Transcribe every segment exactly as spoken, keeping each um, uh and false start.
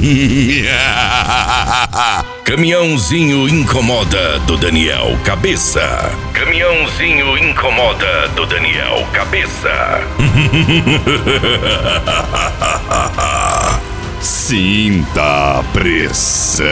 Caminhãozinho incomoda do Daniel Cabeça. Caminhãozinho incomoda do Daniel Cabeça. Sinta a pressão.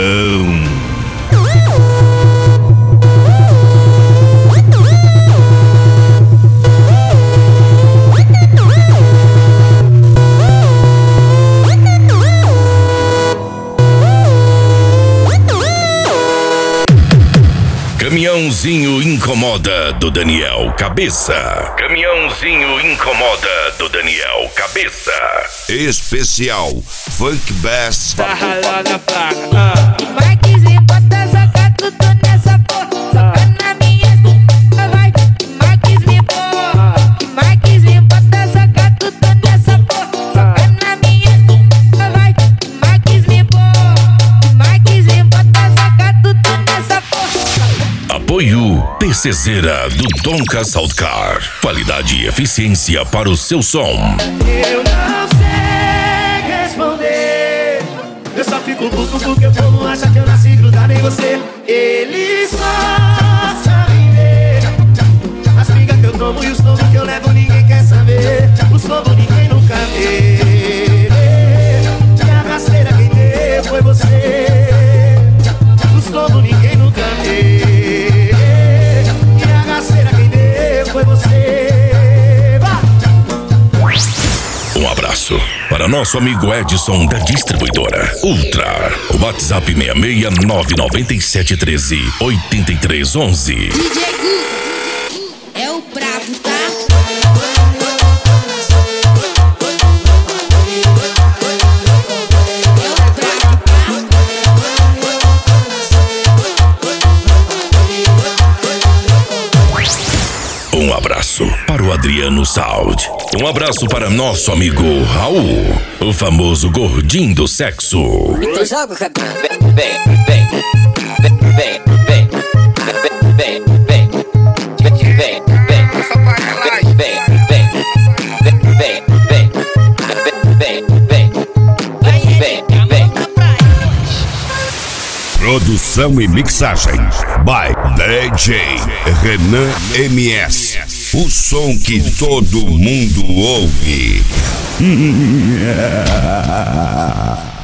Caminhãozinho incomoda do Daniel Cabeça. Caminhãozinho incomoda do Daniel Cabeça. Especial Funk Bass. Tá ralando a placa. Ah. Marquezinho, bota soca tudo nessa porra. Soca na minha bunda, vai. Marquezinho, porra. Marquezinho, bota soca tudo nessa porra. Soca na minha bunda, vai. Marquezinho, porra. Marquezinho, bota soca tudo nessa porra. Apoio T C Zera do Tonka Soundcar. Qualidade e eficiência para o seu som. Eu não sei responder. Eu só fico puto porque o povo acha que eu nasci grudado em você. Eles só sabem ver as pingas que eu tomo e os tombos que eu levo, ninguém quer saber. Os tombos ninguém nunca vê. E a rasteira quem deu foi você. Os tombos ninguém nunca vê. E a rasteira quem deu foi você. Um abraço para nosso amigo Edson da distribuidora Ultra. O WhatsApp seis seis nove nove sete um três oito três um um. D J Gu é o brabo, tá? Um abraço para o Adriano Sound. Um abraço para nosso amigo Raul, o famoso gordinho do sexo. Então joga o cabelo. Vem, vem, vem, vem, vem, vem, vem, vem, vem, vem, Essa sacanagem. vem, vem, vem, vem, vem, vem, vem, vem, vem. Produção e mixagem by D J Renan M S. O som que todo mundo ouve.